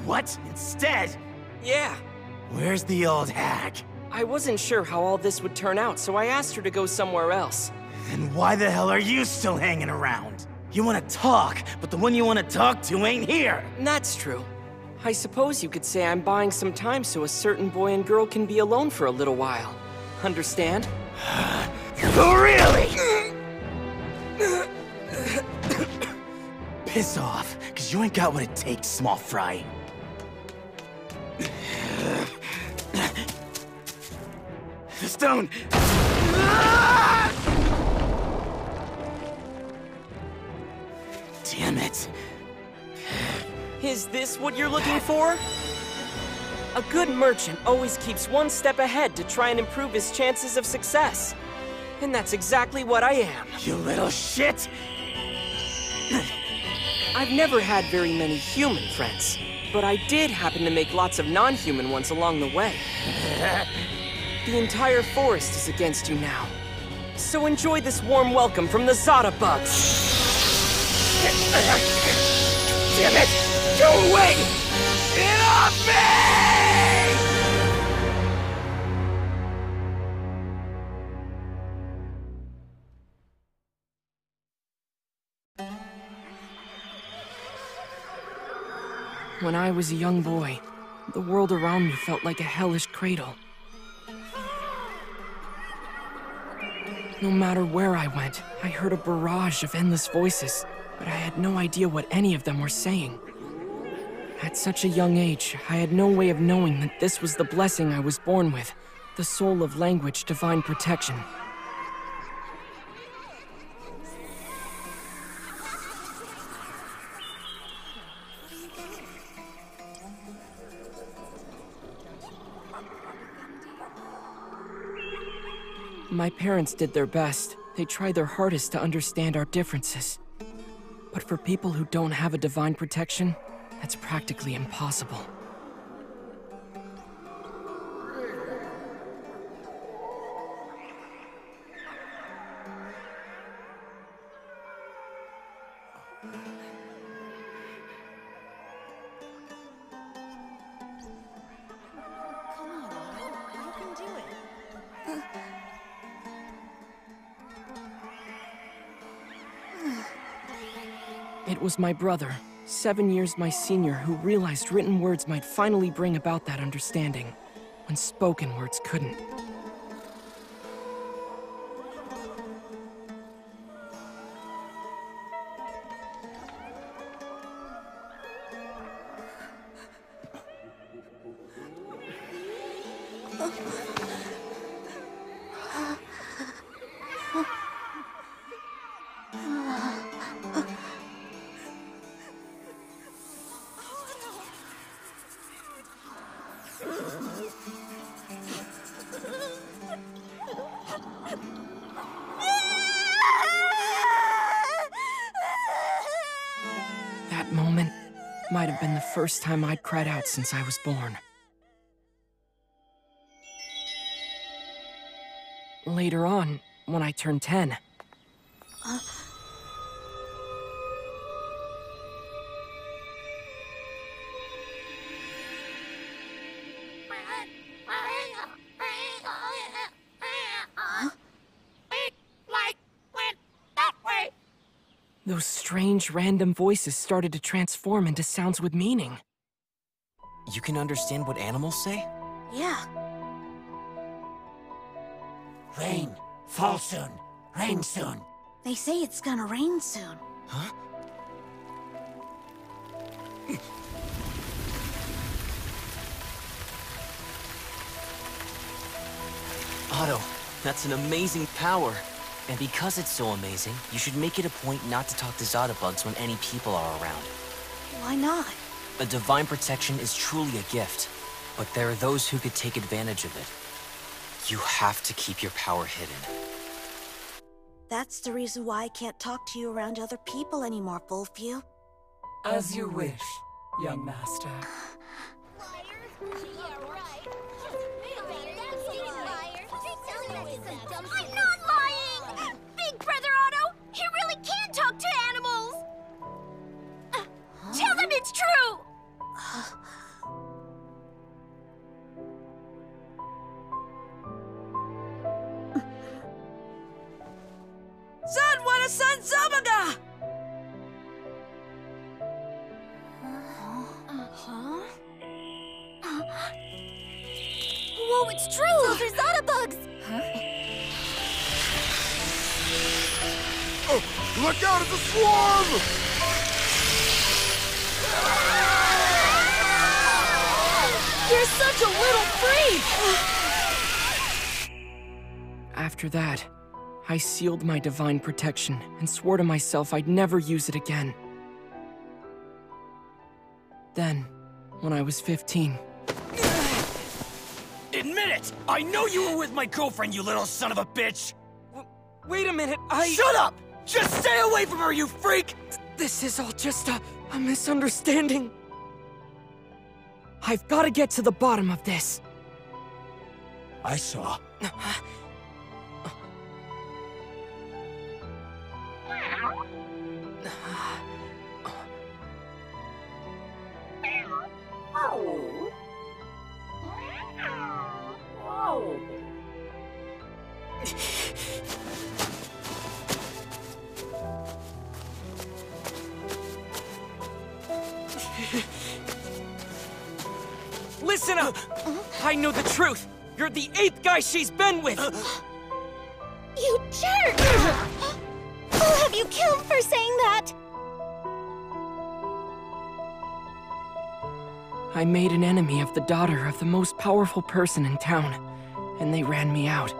What? Instead? Yeah. Where's the old hag? I wasn't sure how all this would turn out, so I asked her to go somewhere else. Then why the hell are you still hanging around? You wanna talk, but the one you wanna talk to ain't here! That's true. I suppose you could say I'm buying some time so a certain boy and girl can be alone for a little while. Understand? Really? Piss off, cause you ain't got what it takes, small fry. The stone! Damn it. Is this what you're looking for? A good merchant always keeps one step ahead to try and improve his chances of success. And that's exactly what I am. You little shit! I've never had very many human friends, but I did happen to make lots of non-human ones along the way. The entire forest is against you now. So enjoy this warm welcome from the Zada bugs. Damn it! Go away! Get off me! When I was a young boy, the world around me felt like a hellish cradle. No matter where I went, I heard a barrage of endless voices, but I had no idea what any of them were saying. At such a young age, I had no way of knowing that this was the blessing I was born with, the soul of language, divine protection. My parents did their best. They tried their hardest to understand our differences. But for people who don't have a divine protection, that's practically impossible. It was my brother, 7 years my senior, who realized written words might finally bring about that understanding, when spoken words couldn't. That moment might have been the first time I'd cried out since I was born. Later on, when I turned 10. Those strange, random voices started to transform into sounds with meaning. You can understand what animals say? Yeah. Rain. Fall soon. Rain soon. They say it's gonna rain soon. Huh? Otto, that's an amazing power. And because it's so amazing, you should make it a point not to talk to Zada bugs when any people are around. Why not? A divine protection is truly a gift, but there are those who could take advantage of it. You have to keep your power hidden. That's the reason why I can't talk to you around other people anymore, Wolfview. As you wish, young master. I'm not lying! Big Brother Otto, he really can talk to animals! Tell them it's true! No, it's true! Those are Zada bugs! Oh, look out, it's a swarm! You're such a little freak! After that, I sealed my divine protection and swore to myself I'd never use it again. Then, when I was 15... Admit it! I know you were with my girlfriend, you little son of a bitch! Wait a minute, Shut up! Just stay away from her, you freak! This is all just a misunderstanding. I've got to get to the bottom of this. I saw. Listen up! I know the truth! You're the 8th guy she's been with! You jerk! I'll have you killed for saying that! I made an enemy of the daughter of the most powerful person in town, and they ran me out.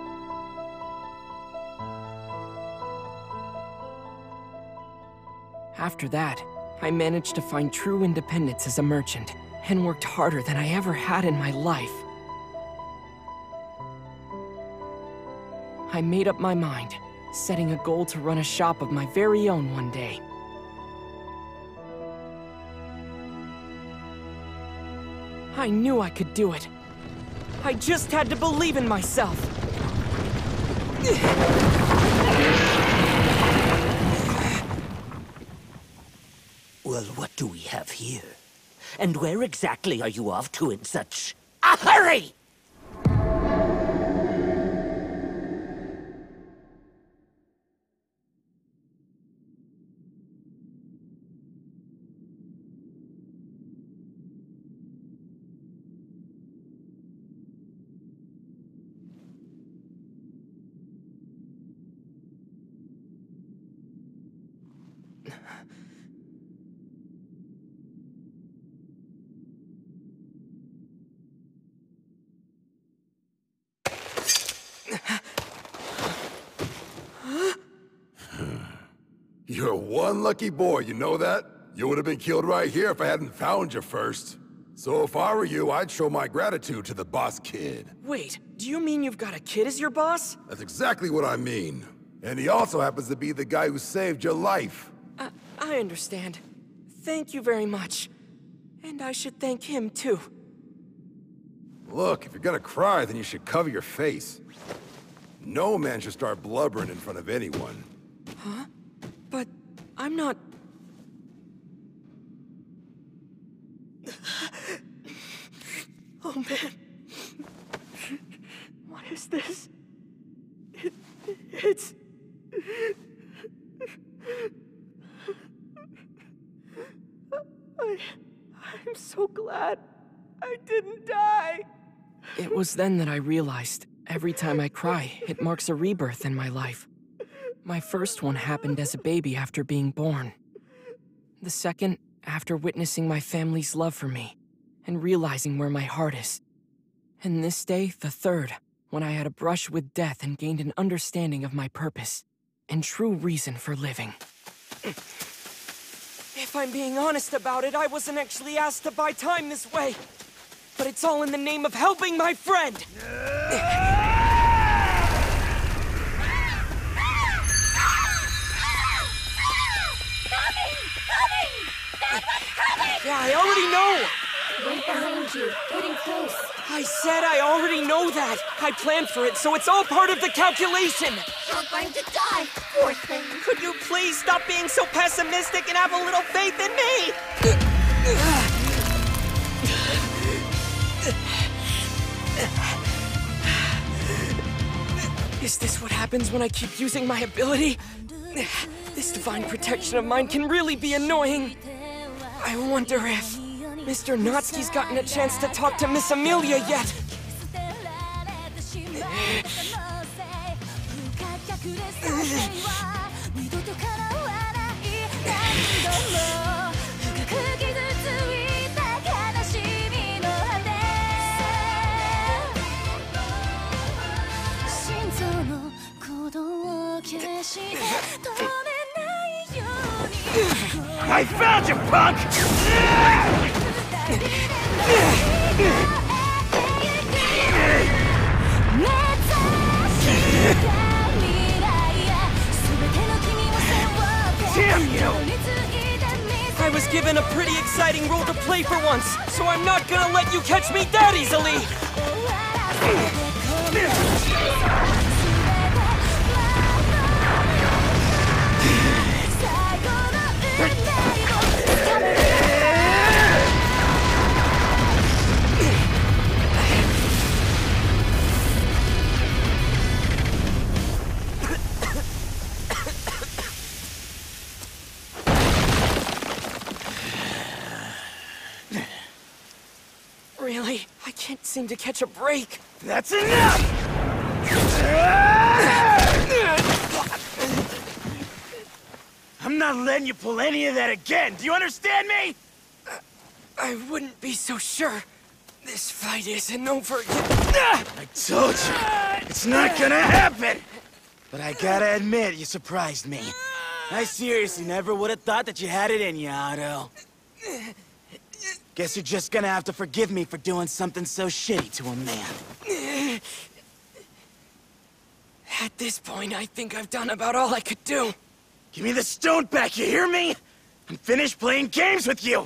After that, I managed to find true independence as a merchant, and worked harder than I ever had in my life. I made up my mind, setting a goal to run a shop of my very own one day. I knew I could do it. I just had to believe in myself. Well, what do we have here? And where exactly are you off to in such a hurry? You're one lucky boy, you know that? You would have been killed right here if I hadn't found you first. So if I were you, I'd show my gratitude to the boss kid. Wait, do you mean you've got a kid as your boss? That's exactly what I mean. And he also happens to be the guy who saved your life. I understand. Thank you very much. And I should thank him, too. Look, if you're gonna cry, then you should cover your face. No man should start blubbering in front of anyone. Huh? But I'm not... Oh, man. What is this? It's... I'm so glad I didn't die. It was then that I realized, every time I cry, it marks a rebirth in my life. My first one happened as a baby after being born. The second, after witnessing my family's love for me, and realizing where my heart is. And this day, the third, when I had a brush with death and gained an understanding of my purpose, and true reason for living. If I'm being honest about it, I wasn't actually asked to buy time this way. But it's all in the name of helping my friend! Yeah, I already know! Right behind you, getting close. I said I already know that! I planned for it, so it's all part of the calculation! You're going to die, poor thing. Could you please stop being so pessimistic and have a little faith in me? Is this what happens when I keep using my ability? This divine protection of mine can really be annoying. I wonder if Mr. Natsuki's gotten a chance to talk to Miss Amelia yet. I found you, punk! Damn you! I was given a pretty exciting role to play for once, so I'm not gonna let you catch me that easily! Really? I can't seem to catch a break. That's enough! I'm not letting you pull any of that again, do you understand me? I wouldn't be so sure. This fight isn't over yet. I told you, it's not gonna happen! But I gotta admit, you surprised me. I seriously never would have thought that you had it in you, Otto. Guess you're just gonna have to forgive me for doing something so shitty to a man. At this point, I think I've done about all I could do. Give me the stone back, you hear me? I'm finished playing games with you!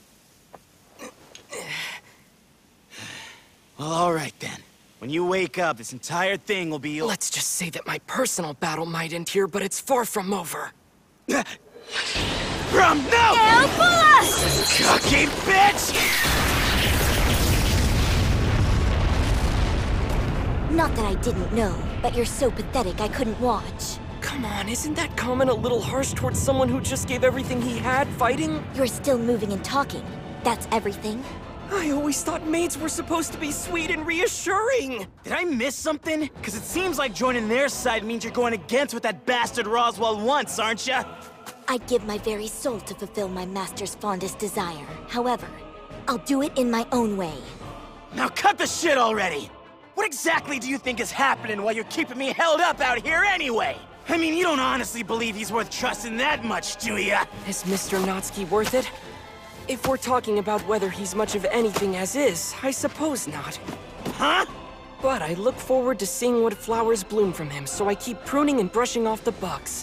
Well, alright then. When you wake up, this entire thing will be... Let's just say that my personal battle might end here, but it's far from over. Brum, no! Elphula! Cocky bitch! Not that I didn't know, but you're so pathetic I couldn't watch. Come on, isn't that comment a little harsh towards someone who just gave everything he had fighting? You're still moving and talking. That's everything? I always thought maids were supposed to be sweet and reassuring. Did I miss something? Because it seems like joining their side means you're going against what that bastard Roswell wants, aren't you? I'd give my very soul to fulfill my master's fondest desire. However, I'll do it in my own way. Now cut the shit already! What exactly do you think is happening while you're keeping me held up out here anyway? I mean, you don't honestly believe he's worth trusting that much, do ya? Is Mr. Natsuki worth it? If we're talking about whether he's much of anything as is, I suppose not. Huh? But I look forward to seeing what flowers bloom from him, so I keep pruning and brushing off the bugs.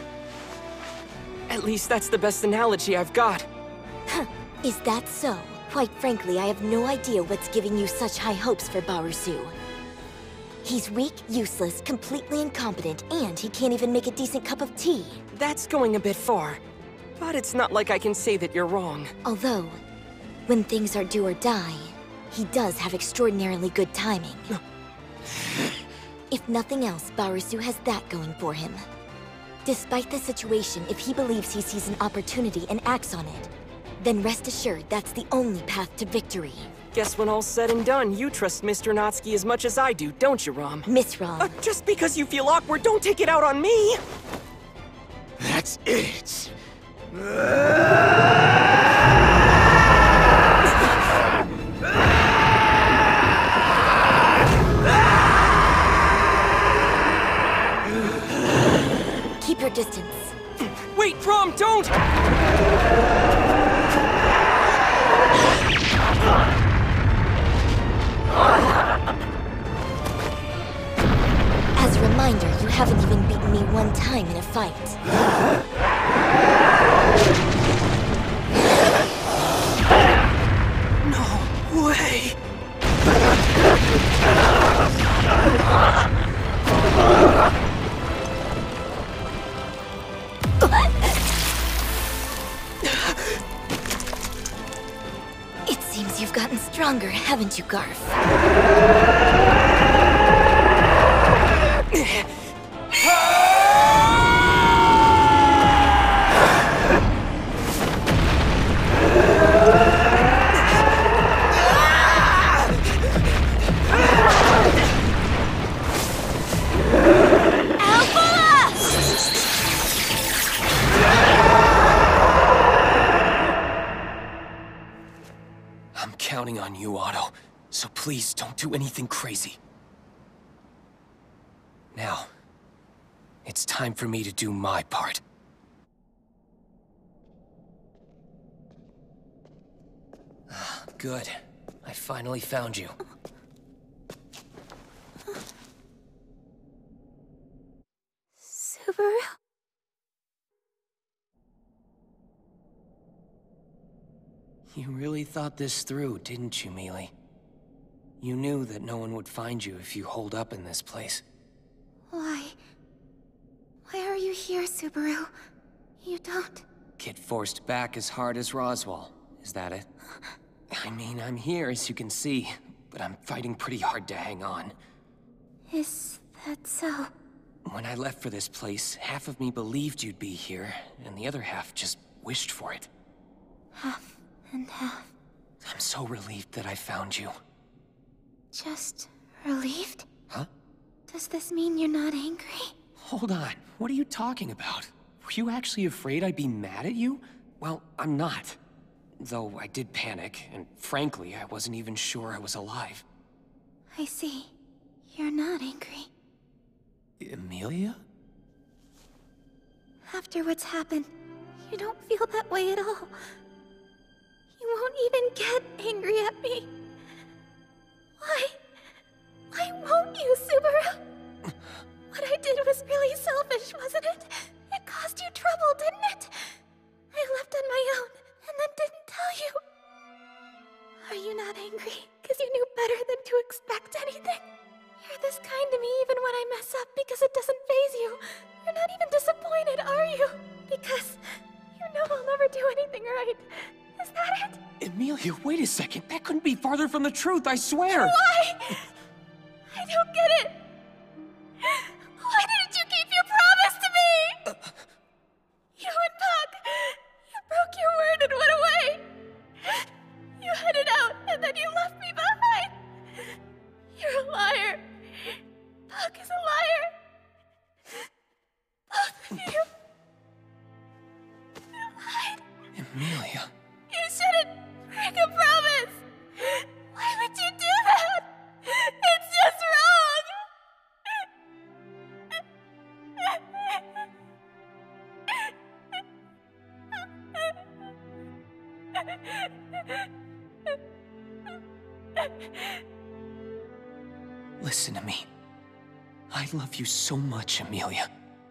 At least that's the best analogy I've got. Is that so? Quite frankly, I have no idea what's giving you such high hopes for Barusu. He's weak, useless, completely incompetent, and he can't even make a decent cup of tea. That's going a bit far. But it's not like I can say that you're wrong. Although, when things are do or die, he does have extraordinarily good timing. If nothing else, Barusu has that going for him. Despite the situation, if he believes he sees an opportunity and acts on it, then rest assured that's the only path to victory. Guess when all's said and done, you trust Mr. Natsuki as much as I do, don't you, Rom? Miss Rom. Just because you feel awkward, don't take it out on me! That's it. Keep your distance. Wait, Rom, don't! As a reminder, you haven't even beaten me one time in a fight. No way! It seems you've gotten stronger, haven't you, Garf? I'm counting on you, Otto, so please don't do anything crazy. Now, it's time for me to do my part. Good. I finally found you. Subaru? You really thought this through, didn't you, Mealy? You knew that no one would find you if you holed up in this place. Why? Why are you here, Subaru? You don't... Get forced back as hard as Roswaal. Is that it? I mean, I'm here, as you can see, but I'm fighting pretty hard to hang on. Is that so? When I left for this place, half of me believed you'd be here, and the other half just wished for it. Half and half. I'm so relieved that I found you. Just relieved? Huh? Does this mean you're not angry? Hold on, what are you talking about? Were you actually afraid I'd be mad at you? Well, I'm not. Though I did panic, and frankly, I wasn't even sure I was alive. I see. You're not angry. Emilia? After what's happened, you don't feel that way at all. You won't even get angry at me. Why? Why won't you, Subaru? What I did was really selfish, wasn't it? It caused you trouble, didn't it? I left on my own, and then didn't tell you. Are you not angry because you knew better than to expect anything? You're this kind to me even when I mess up because it doesn't faze you. You're not even disappointed, are you? Because you know I'll never do anything right. Is that it? Emilia, wait a second. That couldn't be farther from the truth, I swear! Why? I don't get it. Why didn't you keep your promise to me? You and Puck, you broke your word and went away. You headed out and then you left me behind. You're a liar. Puck is a liar. Both of you. You lied. Emilia. You shouldn't break a promise. Why would you do that? It's just wrong. Listen to me. I love you so much, Emilia.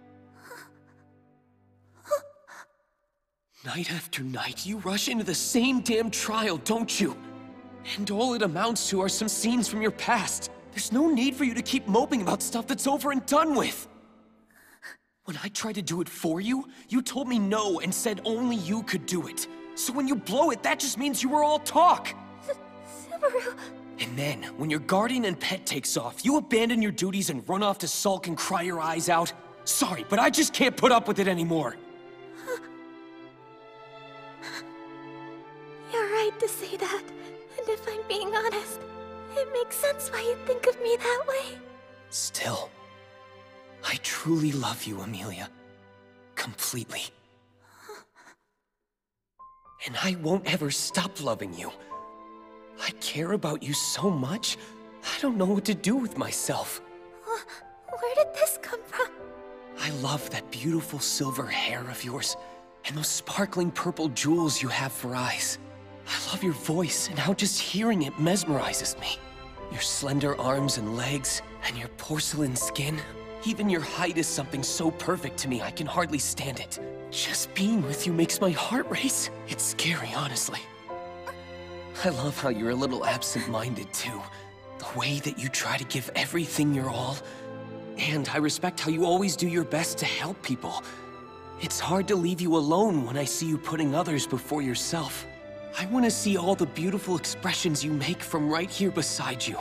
Night after night, you rush into the same damn trial, don't you? And all it amounts to are some scenes from your past. There's no need for you to keep moping about stuff that's over and done with. When I tried to do it for you, you told me no and said only you could do it. So when you blow it, that just means you were all talk. Subaru. And then, when your guardian and pet takes off, you abandon your duties and run off to sulk and cry your eyes out. Sorry, but I just can't put up with it anymore. You're right to say that. And if I'm being honest, it makes sense why you think of me that way. Still, I truly love you, Emilia. Completely. And I won't ever stop loving you. I care about you so much, I don't know what to do with myself. Where did this come from? I love that beautiful silver hair of yours, and those sparkling purple jewels you have for eyes. I love your voice, and how just hearing it mesmerizes me. Your slender arms and legs, and your porcelain skin. Even your height is something so perfect to me I can hardly stand it. Just being with you makes my heart race. It's scary, honestly. I love how you're a little absent-minded, too. The way that you try to give everything your all. And I respect how you always do your best to help people. It's hard to leave you alone when I see you putting others before yourself. I want to see all the beautiful expressions you make from right here beside you.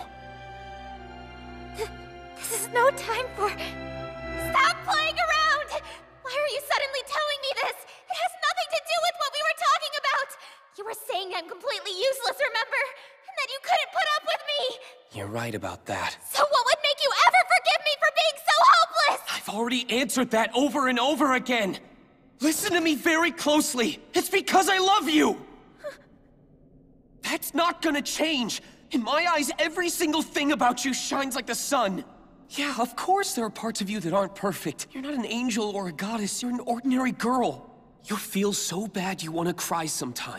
This is no time for... Stop playing around! Why are you suddenly telling me this? It has nothing to do with what we were talking about! You were saying I'm completely useless, remember? And that you couldn't put up with me! You're right about that. So what would make you ever forgive me for being so hopeless? I've already answered that over and over again! Listen to me very closely! It's because I love you! That's not gonna change! In my eyes, every single thing about you shines like the sun! Yeah, of course there are parts of you that aren't perfect. You're not an angel or a goddess, you're an ordinary girl. You feel so bad you want to cry sometimes.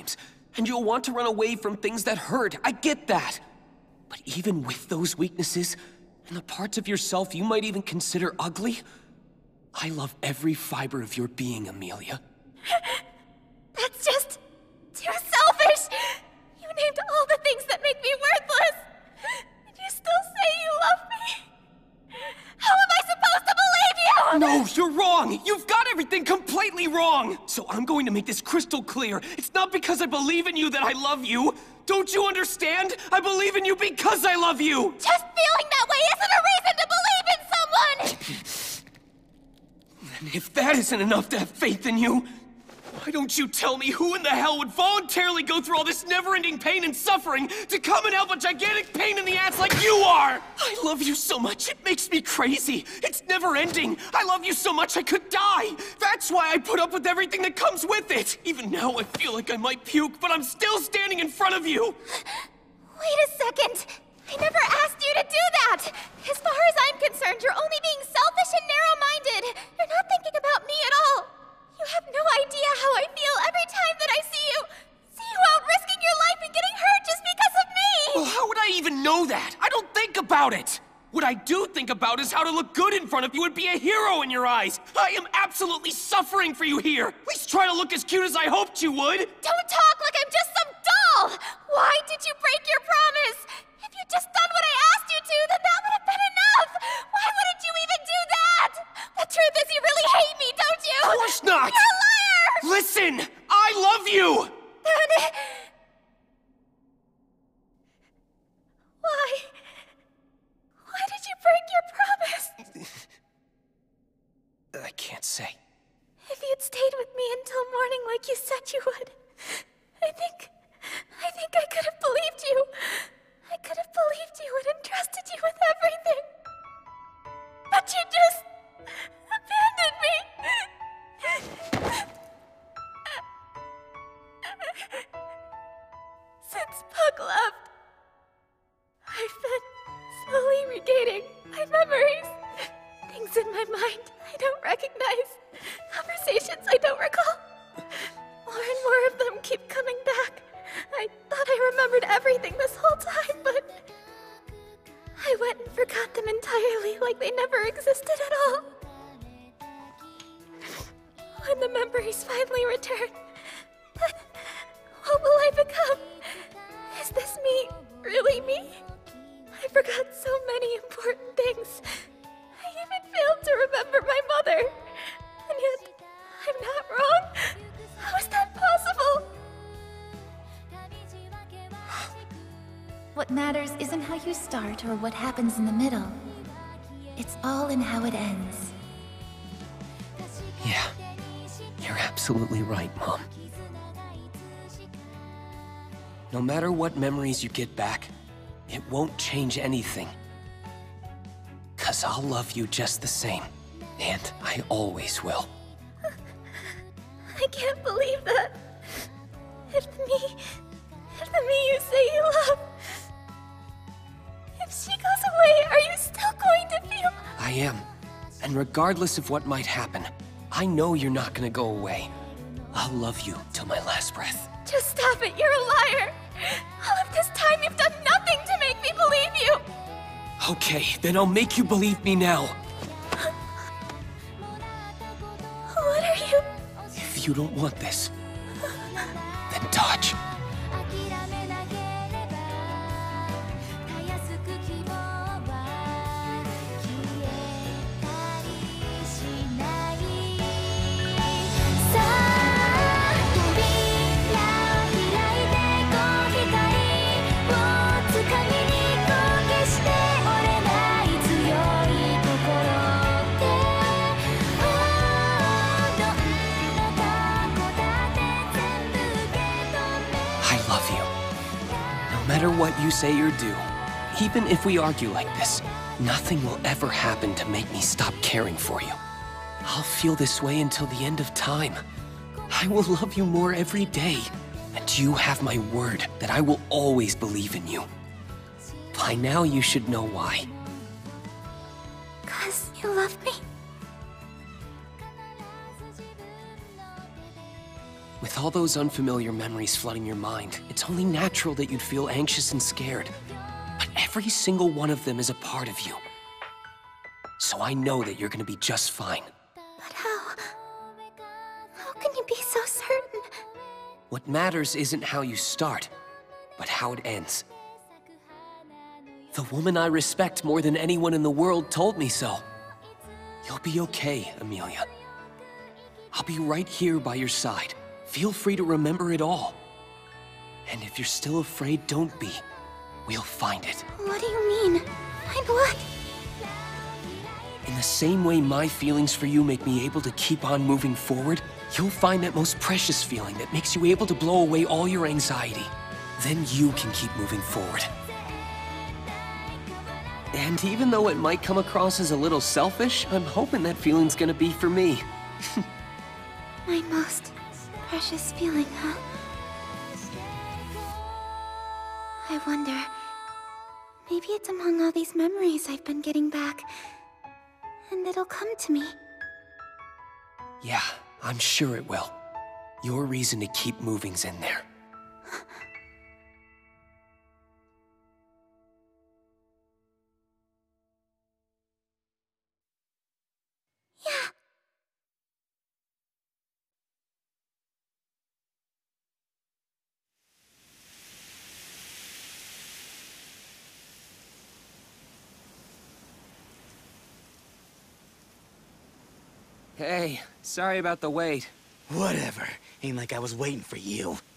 and you'll want to run away from things that hurt. I get that. But even with those weaknesses, and the parts of yourself you might even consider ugly, I love every fiber of your being, Amelia. That's just too selfish! You named all the things that make me worthless! And you still say you love me? How am I supposed to believe you? No, you're wrong! You've got everything completely wrong! So I'm going to make this crystal clear. It's not because I believe in you that I love you! Don't you understand? I believe in you because I love you! Just feeling that way isn't a reason to believe in someone! And if that isn't enough to have faith in you, why don't you tell me who in the hell would voluntarily go through all this never-ending pain and suffering to come and help a gigantic pain in the ass like you are? I love you so much, it makes me crazy. It's never-ending. I love you so much I could die. That's why I put up with everything that comes with it. Even now I feel like I might puke, but I'm still standing in front of you. Wait a second. I never asked you to do that. As far as I'm concerned, you're only being selfish and narrow-minded. You're not thinking about me at all. You have no idea how I feel every time that I see you out risking your life and getting hurt just because of me! Well, how would I even know that? I don't think about it! What I do think about is how to look good in front of you and be a hero in your eyes! I am absolutely suffering for you here! At least try to look as cute as I hoped you would! Don't talk like I'm just some doll! Why did you break your promise? If you'd just done what I asked you to, then that would have been enough! Why wouldn't you even do that? The truth is you really hate me, don't you? Of course not! You're a liar! Listen! I love you! Then... Why did you break your promise? I can't say. If you'd stayed with me until morning like you said you would, I think I could have believed you. I could have believed you and entrusted you with everything. But you just abandoned me. Since Puck left, I've been slowly regaining my memories. Things in my mind I don't recognize. Conversations I don't recall. More and more of them keep coming back. I thought I remembered everything this whole time, but I went and forgot them entirely like they never existed at all. When the memories finally return, then what will I become? Is this me really me? I forgot so many important things. I even failed to remember my mother. And yet, I'm not wrong? How is that possible? What matters isn't how you start or what happens in the middle. It's all in how it ends. Yeah, you're absolutely right, Mom. No matter what memories you get back, it won't change anything. 'Cause I'll love you just the same, and I always will. I can't believe that. If the me you say you love, if she goes away, are you still going to feel... I am. And regardless of what might happen, I know you're not gonna go away. I'll love you till my last breath. Just stop it, you're a liar! All of this time you've done nothing to make me believe you! Okay, then I'll make you believe me now. What are you... If you don't want this, then dodge. No matter what you say or do, even if we argue like this, nothing will ever happen to make me stop caring for you. I'll feel this way until the end of time. I will love you more every day, and you have my word that I will always believe in you. By now you should know why. 'Cause you love me? With all those unfamiliar memories flooding your mind, it's only natural that you'd feel anxious and scared. But every single one of them is a part of you. So I know that you're gonna be just fine. But how? How can you be so certain? What matters isn't how you start, but how it ends. The woman I respect more than anyone in the world told me so. You'll be okay, Amelia. I'll be right here by your side. Feel free to remember it all. And if you're still afraid, don't be. We'll find it. What do you mean? Find what? In the same way my feelings for you make me able to keep on moving forward, you'll find that most precious feeling that makes you able to blow away all your anxiety. Then you can keep moving forward. And even though it might come across as a little selfish, I'm hoping that feeling's gonna be for me. My most precious feeling, huh? I wonder... maybe it's among all these memories I've been getting back. And it'll come to me. Yeah, I'm sure it will. Your reason to keep moving's in there. Yeah. Hey, sorry about the wait. Whatever. Ain't like I was waiting for you.